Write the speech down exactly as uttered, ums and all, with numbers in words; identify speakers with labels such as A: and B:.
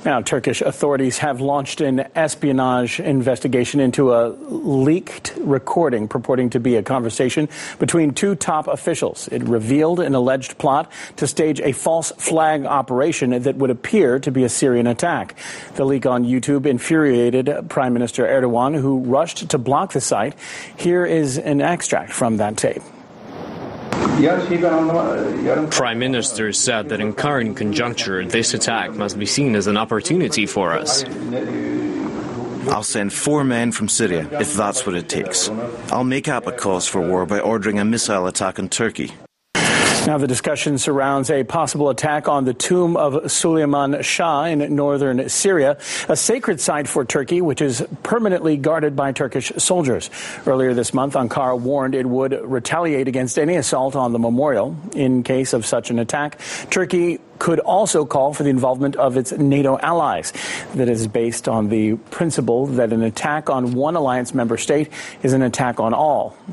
A: Now, Turkish authorities have launched an espionage investigation into a leaked recording purporting to be a conversation between two top officials. It revealed an alleged plot to stage a false flag operation that would appear to be a Syrian attack. The leak on YouTube infuriated Prime Minister Erdogan, who rushed to block the site. Here is an extract from that tape.
B: Prime Minister said that in current conjuncture, this attack must be seen as an opportunity for us.
C: I'll send four men from Syria, if that's what it takes. I'll make up a cause for war by ordering a missile attack on Turkey.
A: Now, the discussion surrounds a possible attack on the tomb of Suleiman Shah in northern Syria, a sacred site for Turkey, which is permanently guarded by Turkish soldiers. Earlier this month, Ankara warned it would retaliate against any assault on the memorial. In case of such an attack, Turkey could also call for the involvement of its NATO allies. That is based on the principle that an attack on one alliance member state is an attack on all.